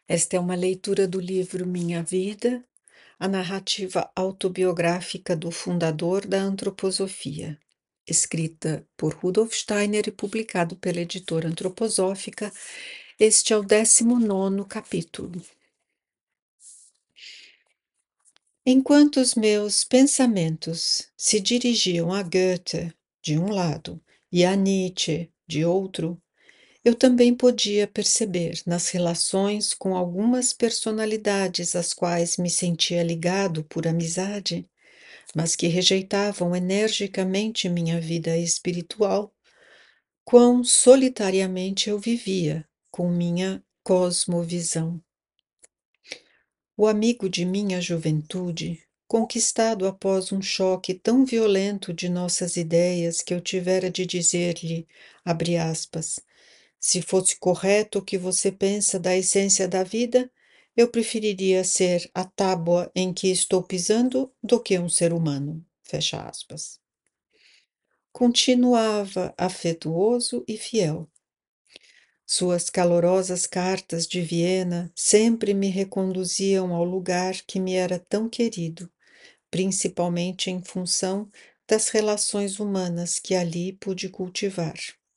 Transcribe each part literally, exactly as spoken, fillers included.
Esta é uma leitura do livro Minha Vida, a narrativa autobiográfica do fundador da antroposofia, escrita por Rudolf Steiner e publicado pela editora antroposófica. Este é o décimo nono capítulo. Enquanto os meus pensamentos se dirigiam a Goethe, de um lado, e a Nietzsche, de outro, eu também podia perceber nas relações com algumas personalidades às quais me sentia ligado por amizade, mas que rejeitavam energicamente minha vida espiritual, quão solitariamente eu vivia com minha cosmovisão. O amigo de minha juventude, conquistado após um choque tão violento de nossas ideias que eu tivera de dizer-lhe, abre aspas, se fosse correto o que você pensa da essência da vida, eu preferiria ser a tábua em que estou pisando do que um ser humano. Fecha aspas. Continuava afetuoso e fiel. Suas calorosas cartas de Viena sempre me reconduziam ao lugar que me era tão querido, principalmente em função das relações humanas que ali pude cultivar.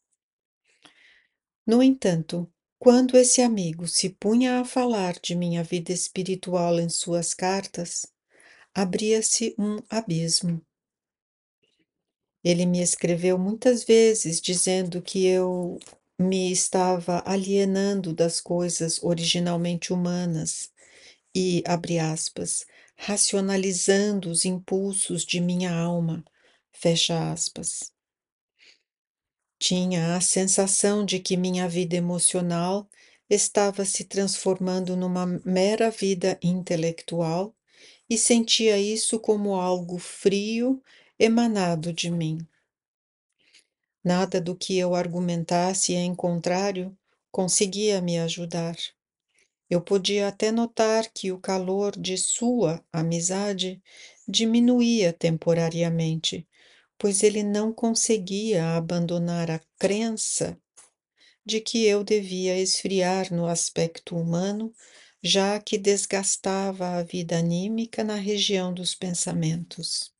No entanto, quando esse amigo se punha a falar de minha vida espiritual em suas cartas, abria-se um abismo. Ele me escreveu muitas vezes dizendo que eu me estava alienando das coisas originalmente humanas e, abre aspas, racionalizando os impulsos de minha alma, fecha aspas. Tinha a sensação de que minha vida emocional estava se transformando numa mera vida intelectual e sentia isso como algo frio emanado de mim. Nada do que eu argumentasse em contrário conseguia me ajudar. Eu podia até notar que o calor de sua amizade diminuía temporariamente, pois ele não conseguia abandonar a crença de que eu devia esfriar no aspecto humano, já que desgastava a vida anímica na região dos pensamentos.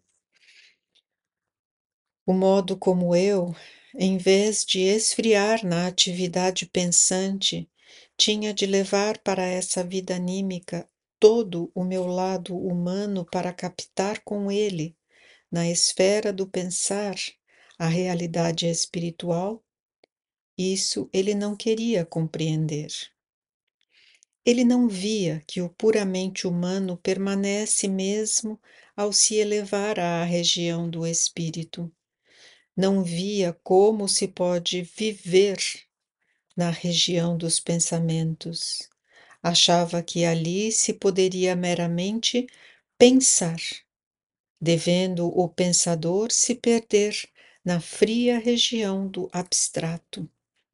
O modo como eu, em vez de esfriar na atividade pensante, tinha de levar para essa vida anímica todo o meu lado humano para captar com ele, na esfera do pensar, a realidade espiritual, isso ele não queria compreender. Ele não via que o puramente humano permanece mesmo ao se elevar à região do espírito. Não via como se pode viver na região dos pensamentos. Achava que ali se poderia meramente pensar, devendo o pensador se perder na fria região do abstrato.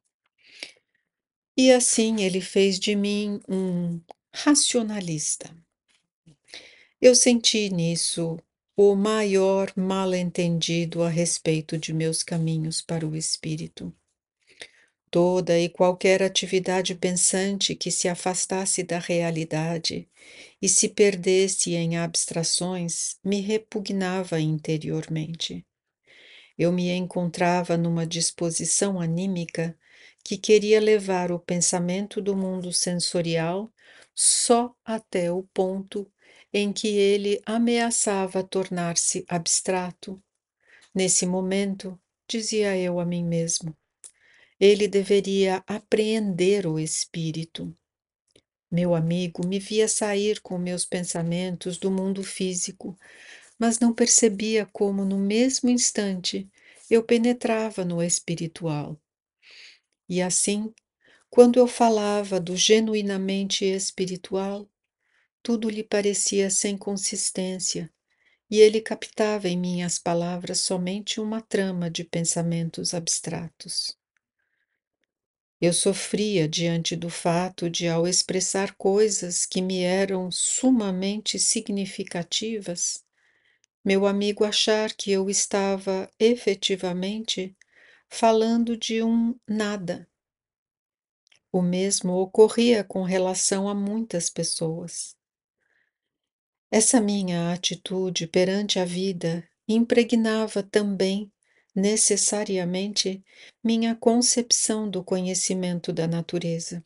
E assim ele fez de mim um racionalista. Eu senti nisso o maior mal-entendido a respeito de meus caminhos para o espírito. Toda e qualquer atividade pensante que se afastasse da realidade e se perdesse em abstrações me repugnava interiormente. Eu me encontrava numa disposição anímica que queria levar o pensamento do mundo sensorial só até o ponto em que ele ameaçava tornar-se abstrato. Nesse momento, dizia eu a mim mesmo, ele deveria apreender o espírito. Meu amigo me via sair com meus pensamentos do mundo físico, mas não percebia como, no mesmo instante, eu penetrava no espiritual. E assim, quando eu falava do genuinamente espiritual, tudo lhe parecia sem consistência, e ele captava em minhas palavras somente uma trama de pensamentos abstratos. Eu sofria diante do fato de, ao expressar coisas que me eram sumamente significativas, meu amigo achar que eu estava efetivamente falando de um nada. O mesmo ocorria com relação a muitas pessoas. Essa minha atitude perante a vida impregnava também, necessariamente, minha concepção do conhecimento da natureza.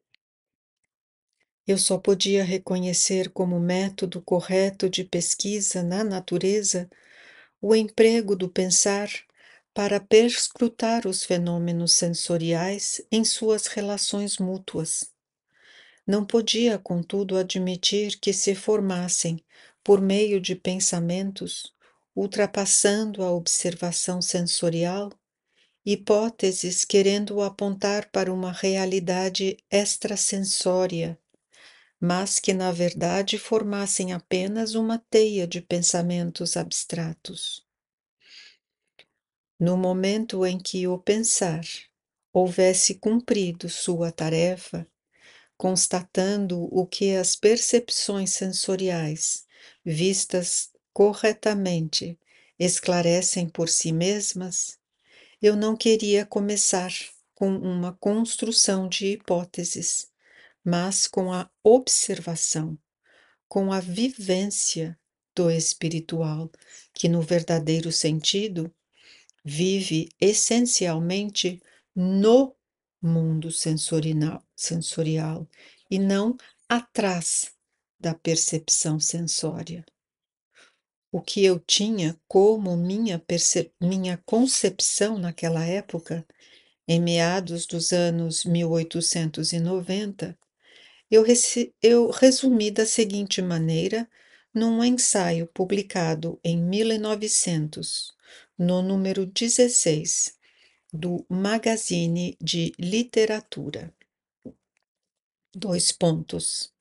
Eu só podia reconhecer como método correto de pesquisa na natureza o emprego do pensar para perscrutar os fenômenos sensoriais em suas relações mútuas. Não podia, contudo, admitir que se formassem, por meio de pensamentos, ultrapassando a observação sensorial, hipóteses querendo apontar para uma realidade extrasensória, mas que, na verdade, formassem apenas uma teia de pensamentos abstratos. No momento em que o pensar houvesse cumprido sua tarefa, constatando o que as percepções sensoriais, vistas corretamente, esclarecem por si mesmas, eu não queria começar com uma construção de hipóteses, mas com a observação, com a vivência do espiritual, que no verdadeiro sentido vive essencialmente no mundo sensorial, sensorial e não atrás da percepção sensória. O que eu tinha como minha, perce- minha concepção naquela época, em meados dos anos mil oitocentos e noventa, eu, reci- eu resumi da seguinte maneira num ensaio publicado em mil e novecentos, no número dezesseis do Magazine de Literatura. Dois pontos.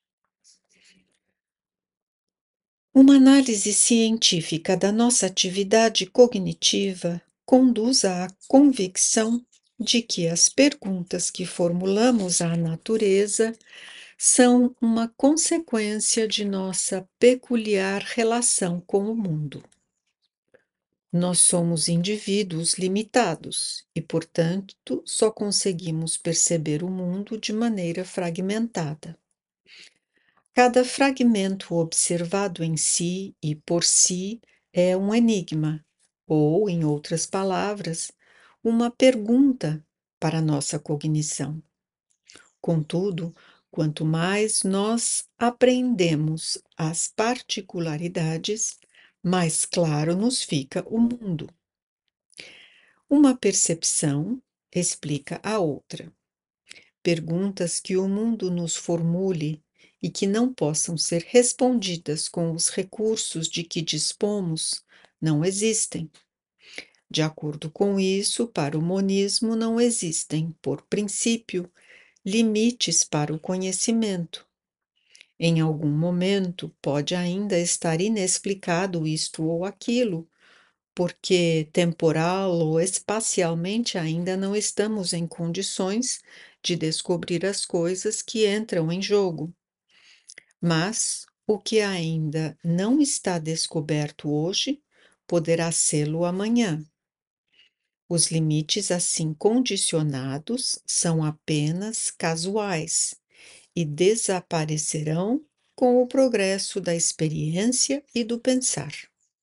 Uma análise científica da nossa atividade cognitiva conduz à convicção de que as perguntas que formulamos à natureza são uma consequência de nossa peculiar relação com o mundo. Nós somos indivíduos limitados e, portanto, só conseguimos perceber o mundo de maneira fragmentada. Cada fragmento observado em si e por si é um enigma, ou, em outras palavras, uma pergunta para nossa cognição. Contudo, quanto mais nós apreendemos as particularidades, mais claro nos fica o mundo. Uma percepção explica a outra. Perguntas que o mundo nos formule e que não possam ser respondidas com os recursos de que dispomos não existem. De acordo com isso, para o monismo não existem, por princípio, limites para o conhecimento. Em algum momento pode ainda estar inexplicado isto ou aquilo, porque temporal ou espacialmente ainda não estamos em condições de descobrir as coisas que entram em jogo. Mas o que ainda não está descoberto hoje poderá sê-lo amanhã. Os limites assim condicionados são apenas casuais e desaparecerão com o progresso da experiência e do pensar.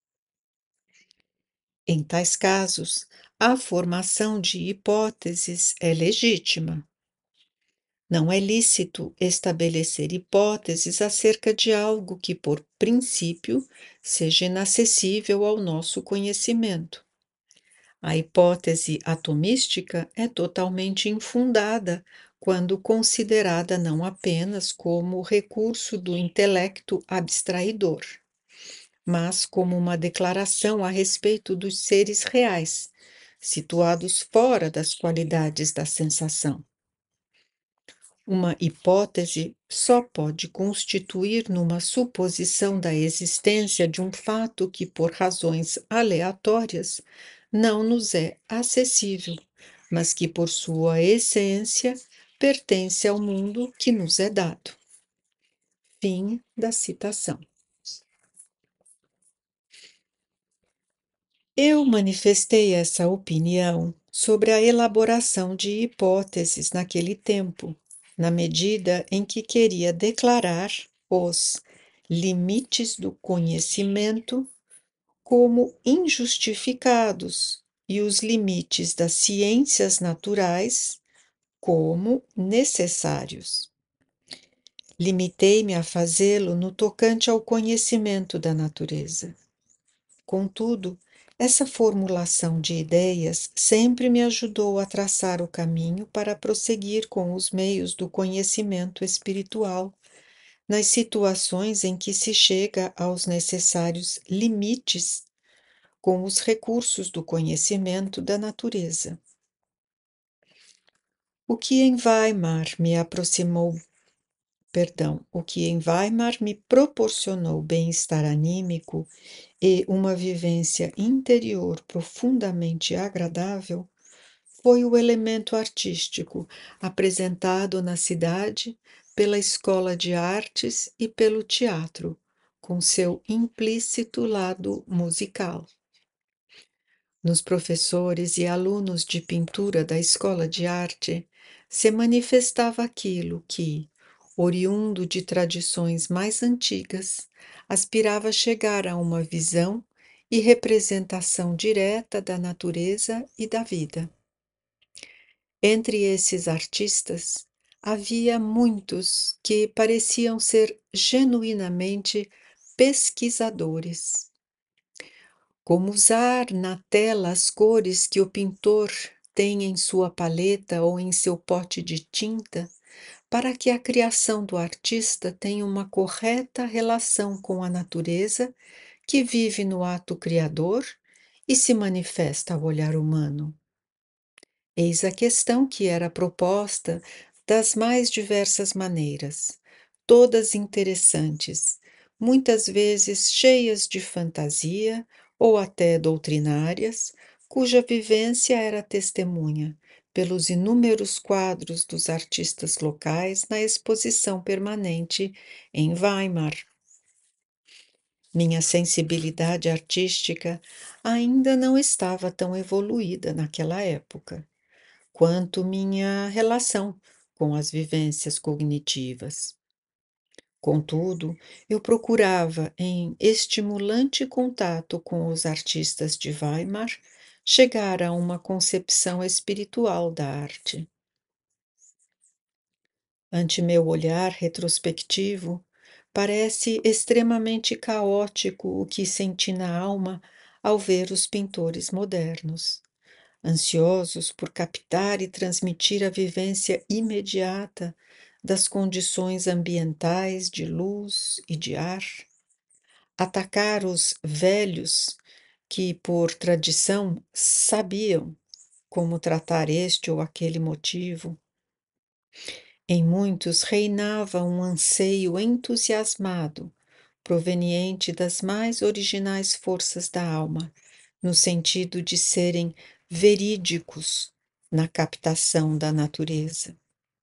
Em tais casos, a formação de hipóteses é legítima. Não é lícito estabelecer hipóteses acerca de algo que, por princípio, seja inacessível ao nosso conhecimento. A hipótese atomística é totalmente infundada quando considerada não apenas como recurso do intelecto abstraidor, mas como uma declaração a respeito dos seres reais, situados fora das qualidades da sensação. Uma hipótese só pode constituir numa suposição da existência de um fato que, por razões aleatórias, não nos é acessível, mas que, por sua essência, pertence ao mundo que nos é dado. Fim da citação. Eu manifestei essa opinião sobre a elaboração de hipóteses naquele tempo, na medida em que queria declarar os limites do conhecimento como injustificados e os limites das ciências naturais como necessários. Limitei-me a fazê-lo no tocante ao conhecimento da natureza. Contudo, essa formulação de ideias sempre me ajudou a traçar o caminho para prosseguir com os meios do conhecimento espiritual, nas situações em que se chega aos necessários limites com os recursos do conhecimento da natureza. O que em Weimar me aproximou, perdão, o que em Weimar me proporcionou bem-estar anímico e uma vivência interior profundamente agradável foi o elemento artístico apresentado na cidade pela Escola de Artes e pelo teatro, com seu implícito lado musical. Nos professores e alunos de pintura da escola de arte se manifestava aquilo que, oriundo de tradições mais antigas, aspirava chegar a uma visão e representação direta da natureza e da vida. Entre esses artistas, havia muitos que pareciam ser genuinamente pesquisadores. Como usar na tela as cores que o pintor tem em sua paleta ou em seu pote de tinta, para que a criação do artista tenha uma correta relação com a natureza que vive no ato criador e se manifesta ao olhar humano. Eis a questão que era proposta das mais diversas maneiras, todas interessantes, muitas vezes cheias de fantasia ou até doutrinárias, cuja vivência era testemunha pelos inúmeros quadros dos artistas locais na exposição permanente em Weimar. Minha sensibilidade artística ainda não estava tão evoluída naquela época quanto minha relação com as vivências cognitivas. Contudo, eu procurava, em estimulante contato com os artistas de Weimar, chegar a uma concepção espiritual da arte. Ante meu olhar retrospectivo, parece extremamente caótico o que senti na alma ao ver os pintores modernos. Ansiosos por captar e transmitir a vivência imediata das condições ambientais de luz e de ar, atacar os velhos que, por tradição, sabiam como tratar este ou aquele motivo. Em muitos reinava um anseio entusiasmado, proveniente das mais originais forças da alma, no sentido de serem verídicos na captação da natureza.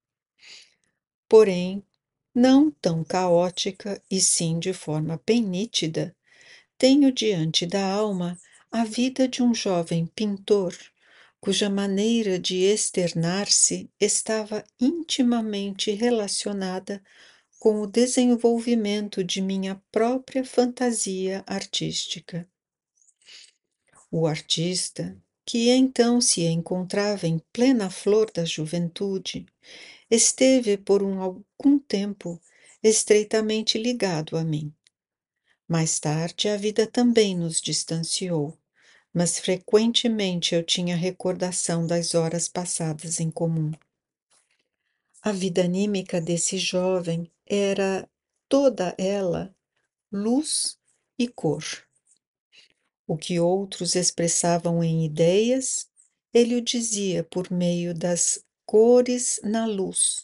Porém, não tão caótica e sim de forma bem nítida, tenho diante da alma a vida de um jovem pintor, cuja maneira de externar-se estava intimamente relacionada com o desenvolvimento de minha própria fantasia artística. O artista, que então se encontrava em plena flor da juventude, esteve por um algum tempo estreitamente ligado a mim. Mais tarde, a vida também nos distanciou, mas frequentemente eu tinha recordação das horas passadas em comum. A vida anímica desse jovem era toda ela luz e cor. O que outros expressavam em ideias, ele o dizia por meio das cores na luz.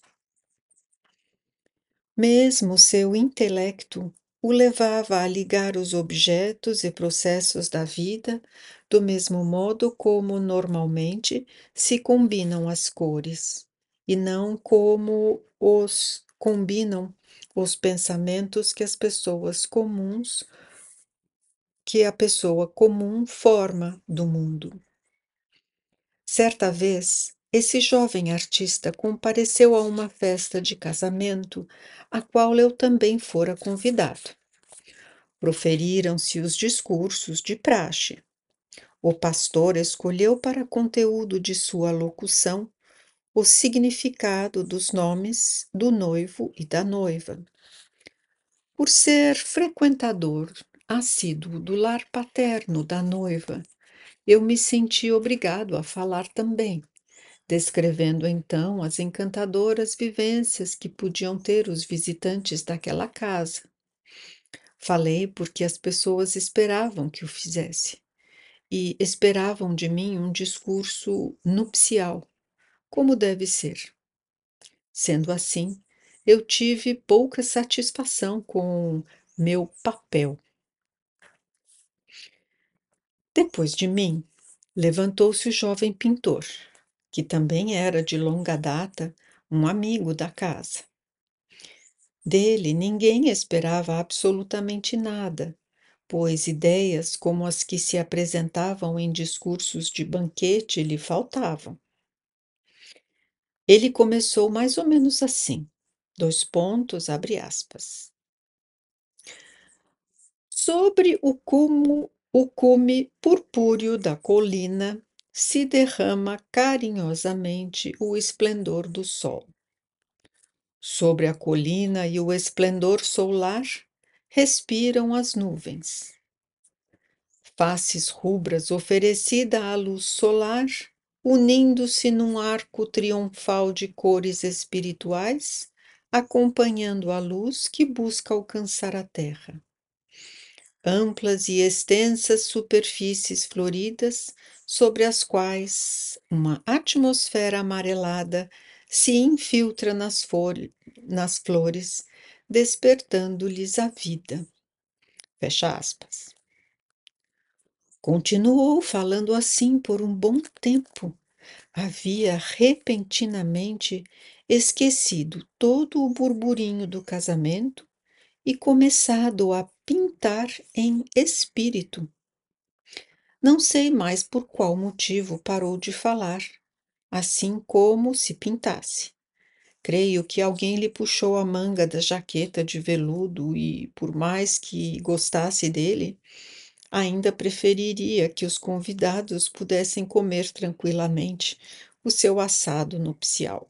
Mesmo seu intelecto o levava a ligar os objetos e processos da vida do mesmo modo como normalmente se combinam as cores, e não como os combinam os pensamentos que as pessoas comuns que a pessoa comum forma do mundo. Certa vez, esse jovem artista compareceu a uma festa de casamento, a qual eu também fora convidado. Proferiram-se os discursos de praxe. O pastor escolheu para conteúdo de sua locução o significado dos nomes do noivo e da noiva. Por ser frequentador assíduo do lar paterno da noiva, eu me senti obrigado a falar também, descrevendo então as encantadoras vivências que podiam ter os visitantes daquela casa. Falei porque as pessoas esperavam que o fizesse, e esperavam de mim um discurso nupcial, como deve ser. Sendo assim, eu tive pouca satisfação com meu papel. Depois de mim, levantou-se o jovem pintor, que também era de longa data um amigo da casa. Dele ninguém esperava absolutamente nada, pois ideias como as que se apresentavam em discursos de banquete lhe faltavam. Ele começou mais ou menos assim, dois pontos, abre aspas. Sobre o cumo, o cume purpúreo da colina se derrama carinhosamente o esplendor do sol. Sobre a colina e o esplendor solar respiram as nuvens. Faces rubras oferecida à luz solar, unindo-se num arco triunfal de cores espirituais, acompanhando a luz que busca alcançar a terra. Amplas e extensas superfícies floridas, sobre as quais uma atmosfera amarelada se infiltra nas, nas flores, despertando-lhes a vida. Fecha aspas. Continuou falando assim por um bom tempo. Havia repentinamente esquecido todo o burburinho do casamento e começado a pintar em espírito. Não sei mais por qual motivo parou de falar, assim como se pintasse. Creio que alguém lhe puxou a manga da jaqueta de veludo e, por mais que gostasse dele, ainda preferiria que os convidados pudessem comer tranquilamente o seu assado nupcial.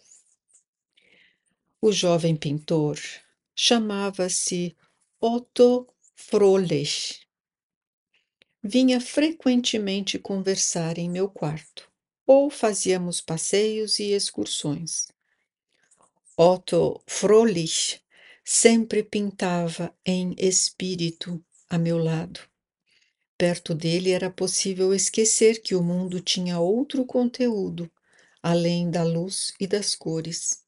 O jovem pintor chamava-se Otto Fröhlich. Vinha frequentemente conversar em meu quarto, ou fazíamos passeios e excursões. Otto Fröhlich sempre pintava em espírito a meu lado. Perto dele era possível esquecer que o mundo tinha outro conteúdo, além da luz e das cores.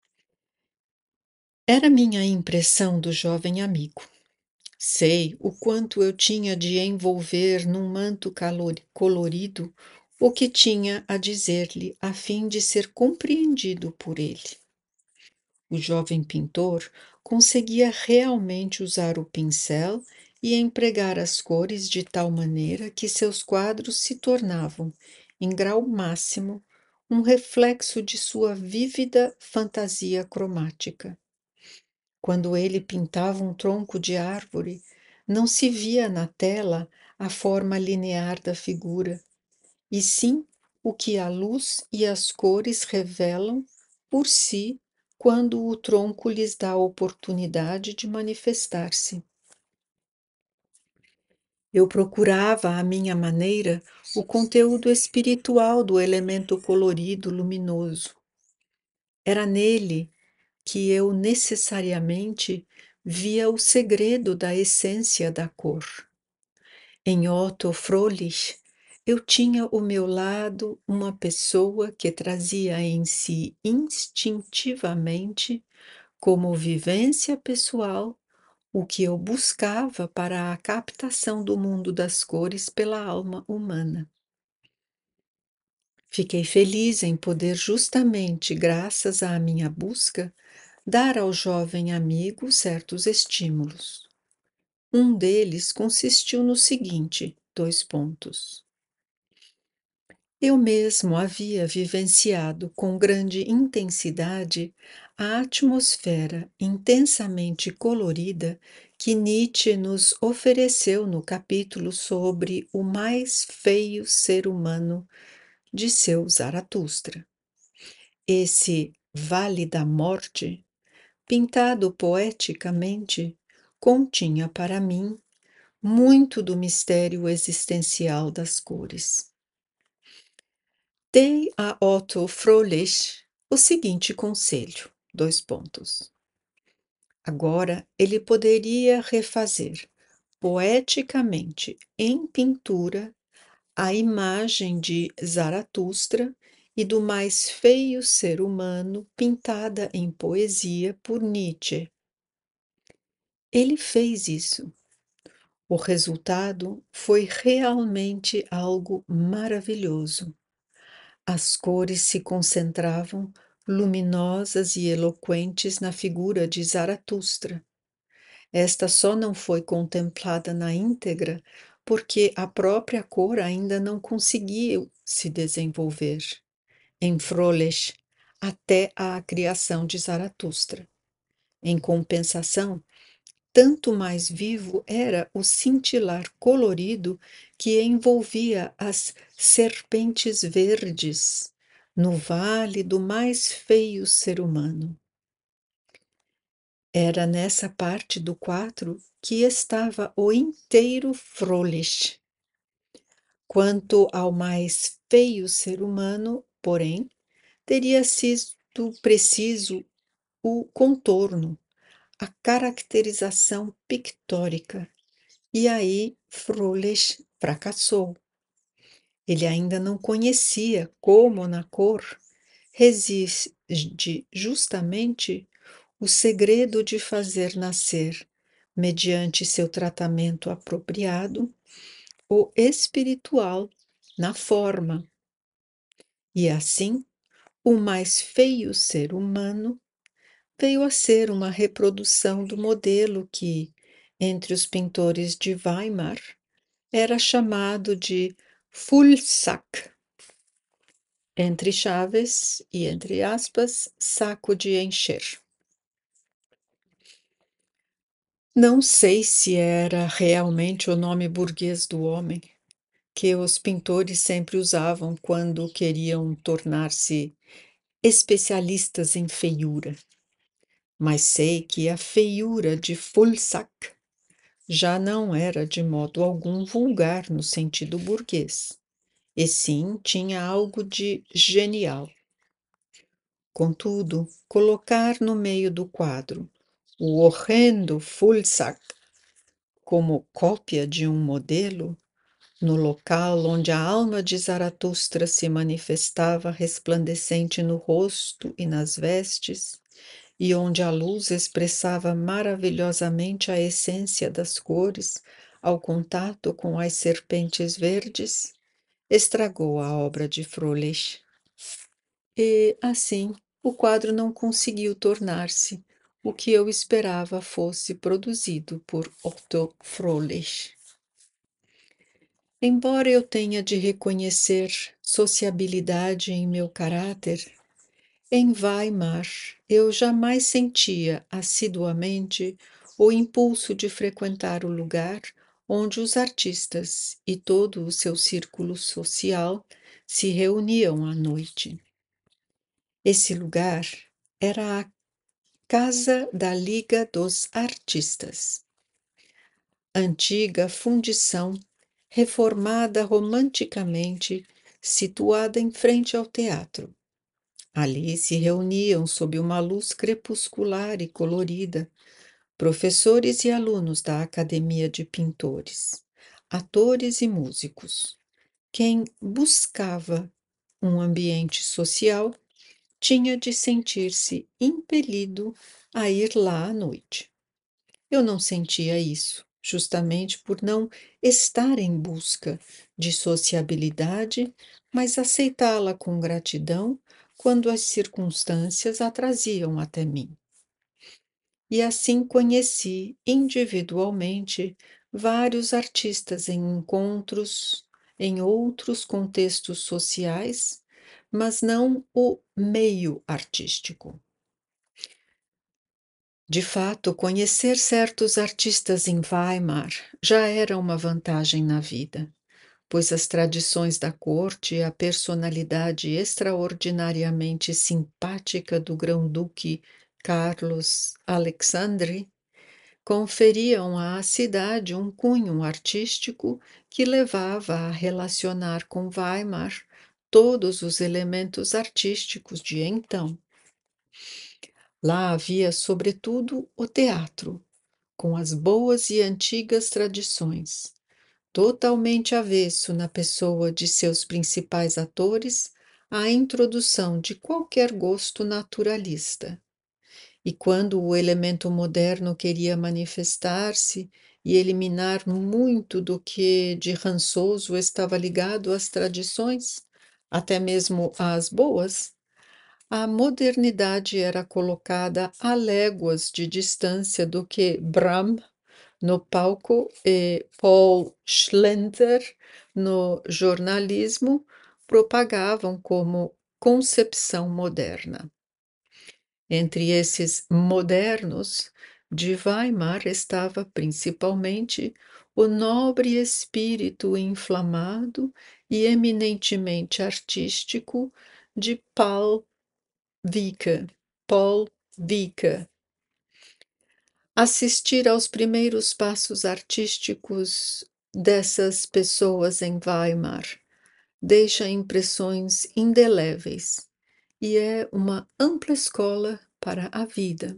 Era minha impressão do jovem amigo. Sei o quanto eu tinha de envolver num manto colorido o que tinha a dizer-lhe a fim de ser compreendido por ele. O jovem pintor conseguia realmente usar o pincel e empregar as cores de tal maneira que seus quadros se tornavam, em grau máximo, um reflexo de sua vívida fantasia cromática. Quando ele pintava um tronco de árvore, não se via na tela a forma linear da figura, e sim o que a luz e as cores revelam por si quando o tronco lhes dá a oportunidade de manifestar-se. Eu procurava, à minha maneira, o conteúdo espiritual do elemento colorido luminoso. Era nele que eu necessariamente via o segredo da essência da cor. Em Otto Fröhlich, eu tinha ao meu lado uma pessoa que trazia em si instintivamente, como vivência pessoal, o que eu buscava para a captação do mundo das cores pela alma humana. Fiquei feliz em poder, justamente graças à minha busca, dar ao jovem amigo certos estímulos. Um deles consistiu no seguinte: dois pontos. Eu mesmo havia vivenciado com grande intensidade a atmosfera intensamente colorida que Nietzsche nos ofereceu no capítulo sobre o mais feio ser humano de seu Zaratustra. Esse Vale da Morte, pintado poeticamente, continha para mim muito do mistério existencial das cores. Dei a Otto Fröhlich o seguinte conselho, dois pontos. Agora ele poderia refazer poeticamente em pintura a imagem de Zaratustra e do mais feio ser humano pintada em poesia por Nietzsche. Ele fez isso. O resultado foi realmente algo maravilhoso. As cores se concentravam luminosas e eloquentes na figura de Zaratustra. Esta só não foi contemplada na íntegra porque a própria cor ainda não conseguiu se desenvolver em Fröhlich até a criação de Zaratustra. Em compensação, tanto mais vivo era o cintilar colorido que envolvia as serpentes verdes no vale do mais feio ser humano. Era nessa parte do quadro que estava o inteiro Fröhlich. Quanto ao mais feio ser humano, porém, teria sido preciso o contorno, a caracterização pictórica. E aí Fröhlich fracassou. Ele ainda não conhecia como na cor reside justamente o segredo de fazer nascer, mediante seu tratamento apropriado, o espiritual na forma. E assim, o mais feio ser humano veio a ser uma reprodução do modelo que, entre os pintores de Weimar, era chamado de Fullsack, entre chaves e entre aspas, saco de encher. Não sei se era realmente o nome burguês do homem que os pintores sempre usavam quando queriam tornar-se especialistas em feiura, mas sei que a feiura de Fullsack já não era de modo algum vulgar no sentido burguês, e sim tinha algo de genial. Contudo, colocar no meio do quadro o horrendo Fullsack como cópia de um modelo, no local onde a alma de Zaratustra se manifestava resplandecente no rosto e nas vestes, e onde a luz expressava maravilhosamente a essência das cores ao contato com as serpentes verdes, estragou a obra de Fröhlich. E, assim, o quadro não conseguiu tornar-se o que eu esperava fosse produzido por Otto Fröhlich. Embora eu tenha de reconhecer sociabilidade em meu caráter, em Weimar eu jamais sentia assiduamente o impulso de frequentar o lugar onde os artistas e todo o seu círculo social se reuniam à noite. Esse lugar era a Casa da Liga dos Artistas, antiga fundição reformada romanticamente, situada em frente ao teatro. Ali se reuniam, sob uma luz crepuscular e colorida, professores e alunos da Academia de Pintores, atores e músicos. Quem buscava um ambiente social tinha de sentir-se impelido a ir lá à noite. Eu não sentia isso, justamente por não estar em busca de sociabilidade, mas aceitá-la com gratidão quando as circunstâncias a traziam até mim. e assim conheci individualmente vários artistas em encontros em outros contextos sociais, mas não o meio artístico. De fato, conhecer certos artistas em Weimar já era uma vantagem na vida, pois as tradições da corte e a personalidade extraordinariamente simpática do grão-duque Carlos Alexandre conferiam à cidade um cunho artístico que levava a relacionar com Weimar todos os elementos artísticos de então. Lá havia, sobretudo, o teatro, com as boas e antigas tradições, totalmente avesso na pessoa de seus principais atores à introdução de qualquer gosto naturalista. E quando o elemento moderno queria manifestar-se e eliminar muito do que de rançoso estava ligado às tradições, até mesmo às boas, a modernidade era colocada a léguas de distância do que Brahms no palco e Paul Schlender no jornalismo propagavam como concepção moderna. Entre esses modernos, de Weimar estava principalmente o nobre espírito inflamado e eminentemente artístico de Paul Vicker. Paul Vicker. Assistir aos primeiros passos artísticos dessas pessoas em Weimar deixa impressões indeléveis e é uma ampla escola para a vida.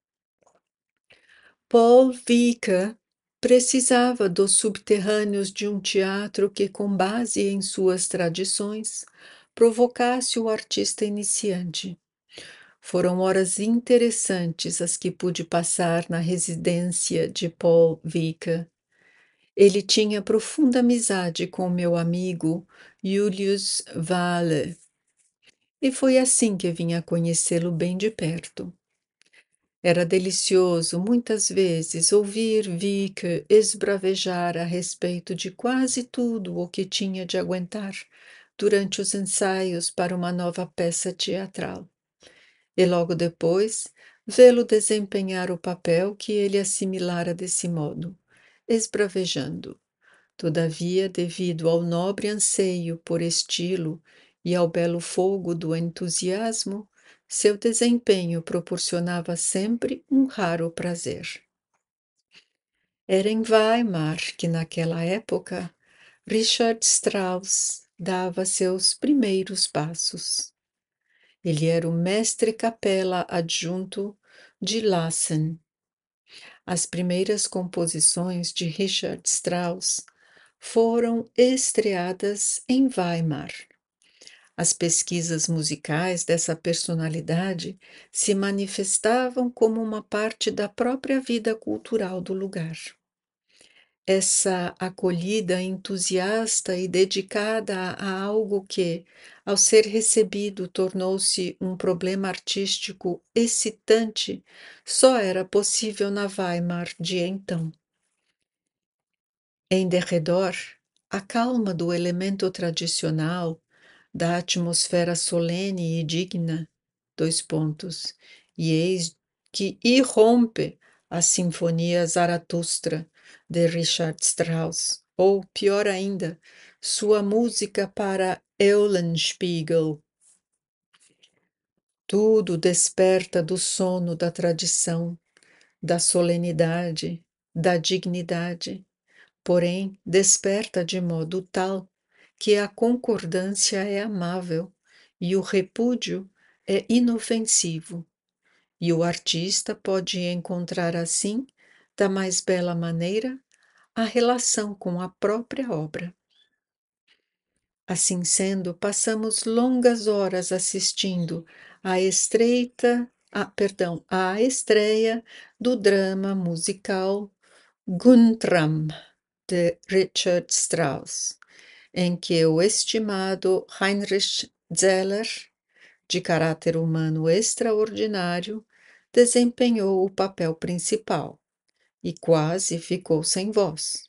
Paul Vicker precisava dos subterrâneos de um teatro que, com base em suas tradições, provocasse o artista iniciante. Foram horas interessantes as que pude passar na residência de Paul Vicker. Ele tinha profunda amizade com meu amigo Julius Wahler, e foi assim que vim a conhecê-lo bem de perto. Era delicioso, muitas vezes, ouvir Vicker esbravejar a respeito de quase tudo o que tinha de aguentar durante os ensaios para uma nova peça teatral. E logo depois, vê-lo desempenhar o papel que ele assimilara desse modo, esbravejando. Todavia, devido ao nobre anseio por estilo e ao belo fogo do entusiasmo, seu desempenho proporcionava sempre um raro prazer. Era em Weimar que, naquela época, Richard Strauss dava seus primeiros passos. Ele era o mestre-capela adjunto de Lassen. As primeiras composições de Richard Strauss foram estreadas em Weimar. As pesquisas musicais dessa personalidade se manifestavam como uma parte da própria vida cultural do lugar. Essa acolhida entusiasta e dedicada a algo que, ao ser recebido, tornou-se um problema artístico excitante, só era possível na Weimar de então. Em derredor, a calma do elemento tradicional, da atmosfera solene e digna, dois pontos, e eis que irrompe a Sinfonia Zaratustra de Richard Strauss, ou, pior ainda, sua música para Eulenspiegel. Tudo desperta do sono da tradição, da solenidade, da dignidade, porém desperta de modo tal que a concordância é amável e o repúdio é inofensivo, e o artista pode encontrar assim, da mais bela maneira, a relação com a própria obra. Assim sendo, passamos longas horas assistindo à estreita, ah, perdão, à estreia do drama musical Guntram, de Richard Strauss, em que o estimado Heinrich Zeller, de caráter humano extraordinário, desempenhou o papel principal e quase ficou sem voz.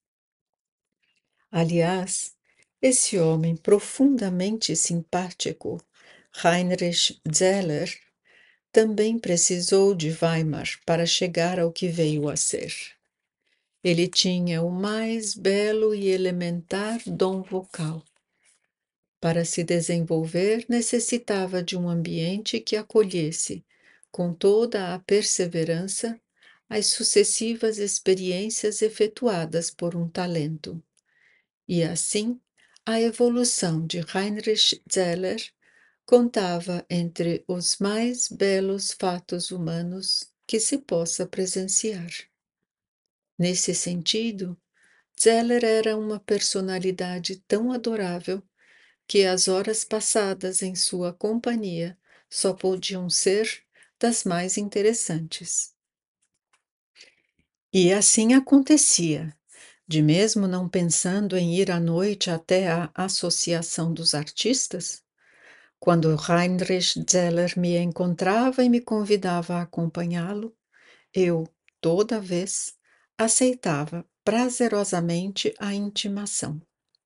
Aliás, esse homem profundamente simpático, Heinrich Zeller, também precisou de Weimar para chegar ao que veio a ser. Ele tinha o mais belo e elementar dom vocal. Para se desenvolver, necessitava de um ambiente que acolhesse, com toda a perseverança, as sucessivas experiências efetuadas por um talento. E assim, a evolução de Heinrich Zeller contava entre os mais belos fatos humanos que se possa presenciar. Nesse sentido, Zeller era uma personalidade tão adorável que as horas passadas em sua companhia só podiam ser das mais interessantes. E assim acontecia. De mesmo não pensando em ir à noite até a Associação dos Artistas, quando Heinrich Zeller me encontrava e me convidava a acompanhá-lo, eu, toda vez, aceitava prazerosamente a intimação.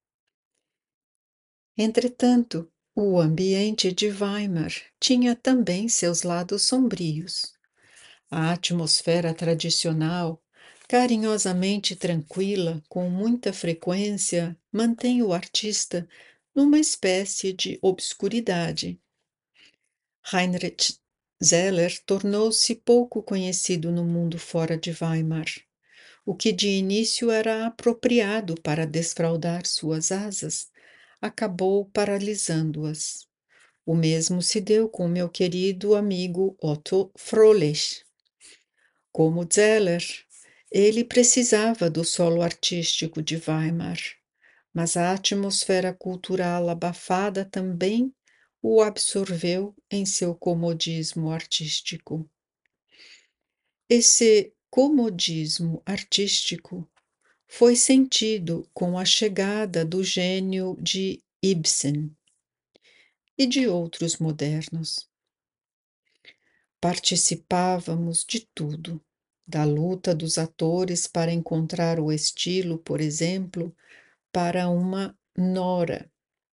Entretanto, o ambiente de Weimar tinha também seus lados sombrios. A atmosfera tradicional, carinhosamente tranquila, com muita frequência, mantém o artista numa espécie de obscuridade. Heinrich Zeller tornou-se pouco conhecido no mundo fora de Weimar, o que de início era apropriado para desfraldar suas asas, acabou paralisando-as. O mesmo se deu com meu querido amigo Otto Froelich. Como Zeller, ele precisava do solo artístico de Weimar, mas a atmosfera cultural abafada também o absorveu em seu comodismo artístico. Esse comodismo artístico foi sentido com a chegada do gênio de Ibsen e de outros modernos. Participávamos de tudo, da luta dos atores para encontrar o estilo, por exemplo, para uma nora.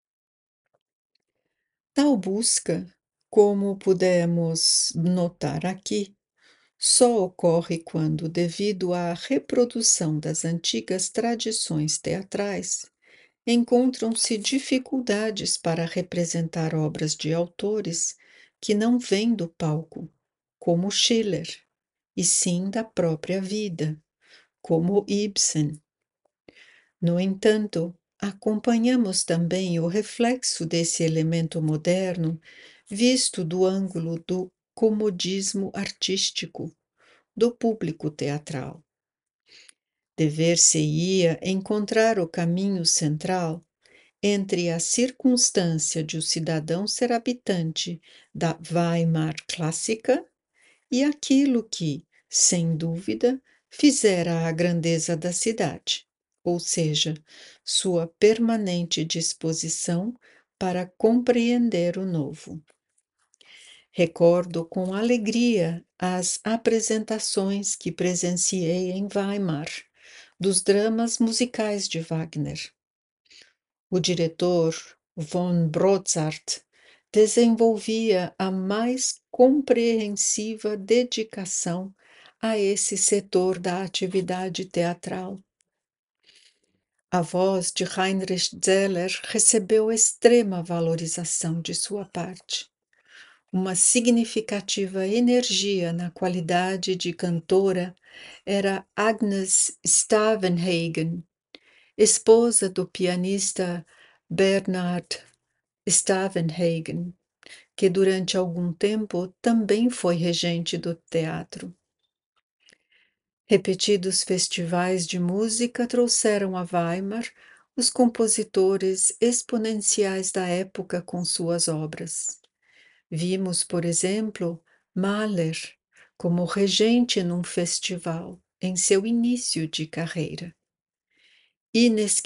Tal busca, como pudemos notar aqui, só ocorre quando, devido à reprodução das antigas tradições teatrais, encontram-se dificuldades para representar obras de autores que não vêm do palco, como Schiller, e sim da própria vida, como Ibsen. No entanto, acompanhamos também o reflexo desse elemento moderno visto do ângulo do comodismo artístico do público teatral. Dever-se-ia encontrar o caminho central entre a circunstância de o cidadão ser habitante da Weimar clássica e aquilo que, sem dúvida, fizera a grandeza da cidade, ou seja, sua permanente disposição para compreender o novo. Recordo com alegria as apresentações que presenciei em Weimar dos dramas musicais de Wagner. O diretor von Brotzart desenvolvia a mais compreensiva dedicação a esse setor da atividade teatral. A voz de Heinrich Zeller recebeu extrema valorização de sua parte. Uma significativa energia na qualidade de cantora era Agnes Stavenhagen, esposa do pianista Bernard Stavenhagen, que durante algum tempo também foi regente do teatro. Repetidos festivais de música trouxeram a Weimar os compositores exponenciais da época com suas obras. Vimos, por exemplo, Mahler como regente num festival em seu início de carreira.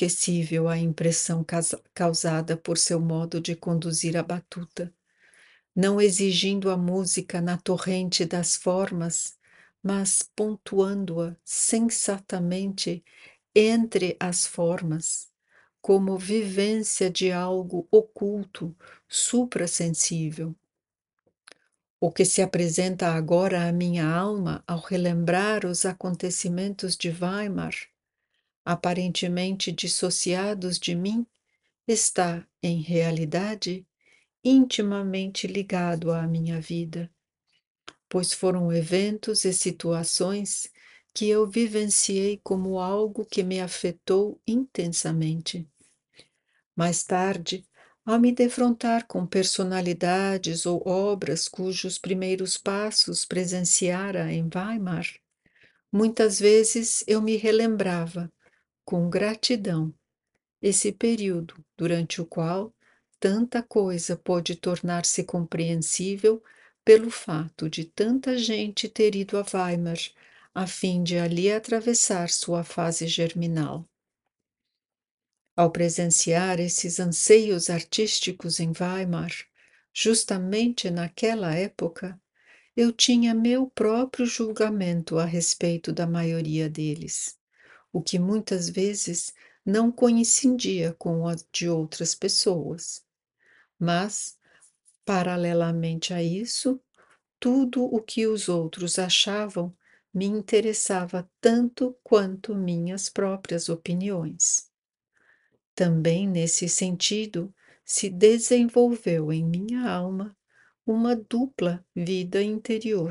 Inesquecível a impressão causada por seu modo de conduzir a batuta. não exigindo a música na torrente das formas, mas pontuando-a sensatamente entre as formas, como vivência de algo oculto, suprassensível. O que se apresenta agora à minha alma ao relembrar os acontecimentos de Weimar, aparentemente dissociados de mim, está, em realidade, intimamente ligado à minha vida, pois foram eventos e situações que eu vivenciei como algo que me afetou intensamente. Mais tarde, ao me defrontar com personalidades ou obras cujos primeiros passos presenciara em Weimar, muitas vezes eu me relembrava, com gratidão, esse período durante o qual tanta coisa pôde tornar-se compreensível pelo fato de tanta gente ter ido a Weimar a fim de ali atravessar sua fase germinal. Ao presenciar esses anseios artísticos em Weimar, justamente naquela época, eu tinha meu próprio julgamento a respeito da maioria deles, o que muitas vezes não coincidia com o de outras pessoas. Mas, paralelamente a isso, tudo o que os outros achavam me interessava tanto quanto minhas próprias opiniões. Também nesse sentido se desenvolveu em minha alma uma dupla vida interior.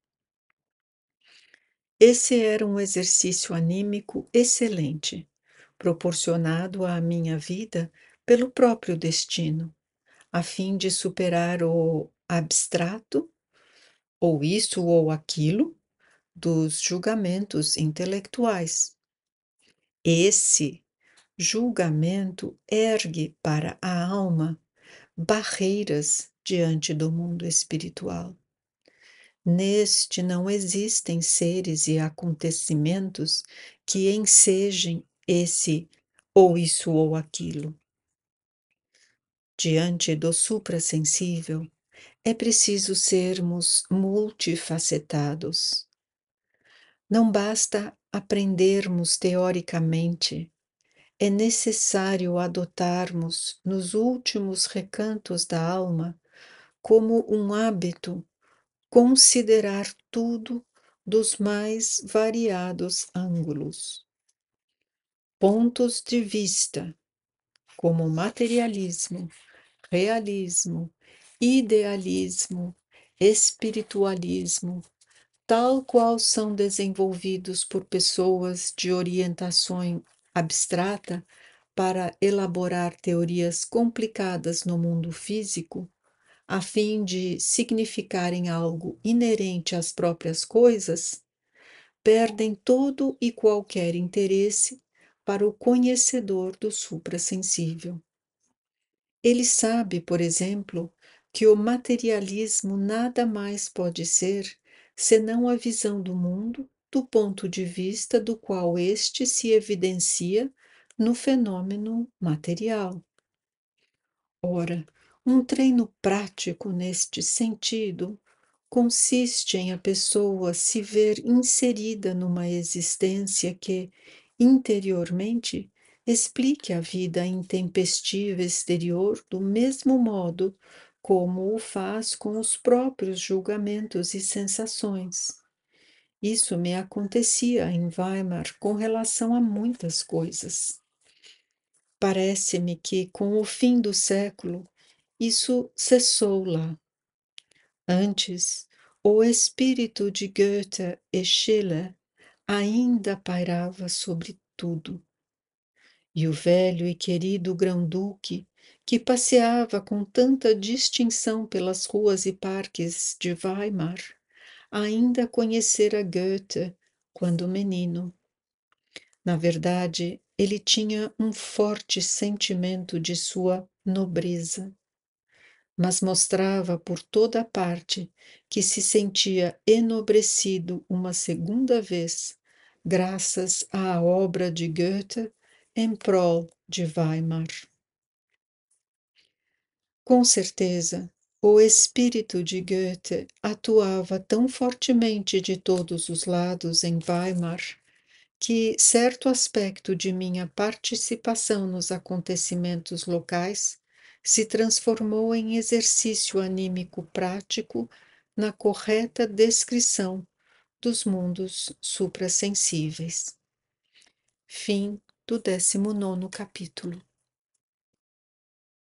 Esse era um exercício anímico excelente, proporcionado à minha vida pelo próprio destino, a fim de superar o abstrato, ou isso ou aquilo, dos julgamentos intelectuais. Esse julgamento ergue para a alma barreiras diante do mundo espiritual. Neste não existem seres e acontecimentos que ensejem esse ou isso ou aquilo. Diante do suprassensível, é preciso sermos multifacetados. Não basta aprendermos teoricamente, é necessário adotarmos nos últimos recantos da alma, como um hábito, considerar tudo dos mais variados ângulos. Pontos de vista, como materialismo, realismo, idealismo, espiritualismo, tal qual são desenvolvidos por pessoas de orientação abstrata para elaborar teorias complicadas no mundo físico, a fim de significarem algo inerente às próprias coisas, perdem todo e qualquer interesse para o conhecedor do suprassensível. Ele sabe, por exemplo, que o materialismo nada mais pode ser senão a visão do mundo do ponto de vista do qual este se evidencia no fenômeno material. Ora, um treino prático neste sentido consiste em a pessoa se ver inserida numa existência que, interiormente, explique a vida intempestiva exterior do mesmo modo como o faz com os próprios julgamentos e sensações. Isso me acontecia em Weimar com relação a muitas coisas. Parece-me que, com o fim do século, isso cessou lá. Antes, o espírito de Goethe e Schiller ainda pairava sobre tudo. E o velho e querido grão-duque, que passeava com tanta distinção pelas ruas e parques de Weimar, ainda conhecera Goethe quando menino. Na verdade, ele tinha um forte sentimento de sua nobreza, mas mostrava por toda a parte que se sentia enobrecido uma segunda vez, graças à obra de Goethe em prol de Weimar. Com certeza, O espírito de Goethe atuava tão fortemente de todos os lados em Weimar que certo aspecto de minha participação nos acontecimentos locais se transformou em exercício anímico prático na correta descrição dos mundos suprassensíveis. Fim do décimo nono capítulo.